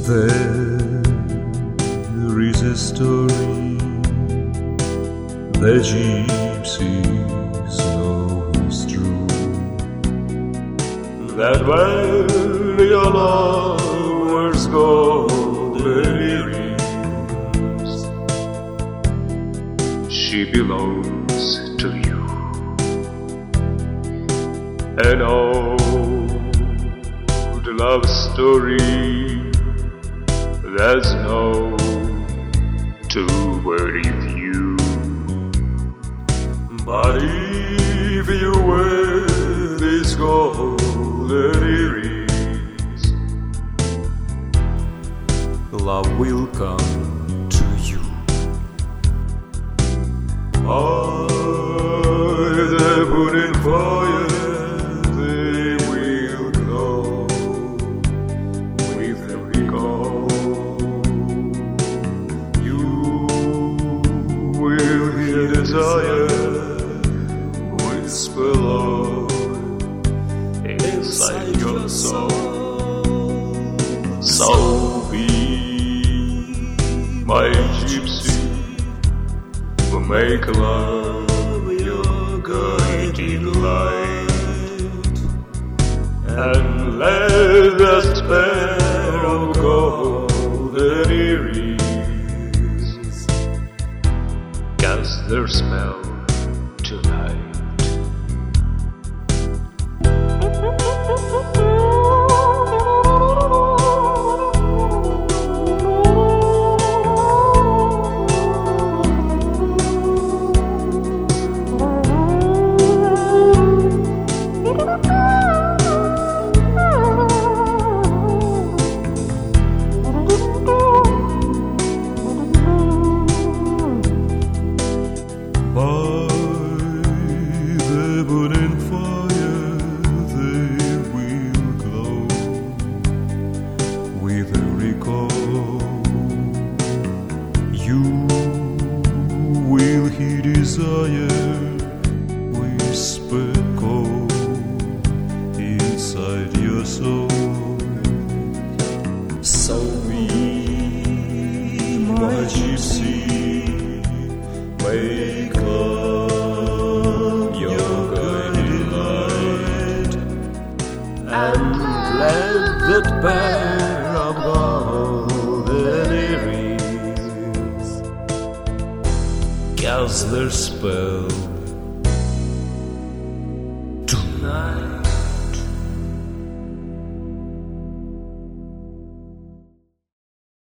There is a story the gypsies know is true, that when your lovers golden earrings, she belongs to you. An old love story that's known to worry few. But if you wear these golden earrings, love will come to you. By the moon and fire they will glow with every call. You will hear desire whisper low inside your soul. So be my gypsy, will make love your guiding light, and let the spell of golden earrings cast their spell tonight. Moon and fire they will glow with every call. You will hear desire whisper cold inside your soul. So be my gypsy, make love your guiding light, and let that pair of golden earrings cast their spell tonight.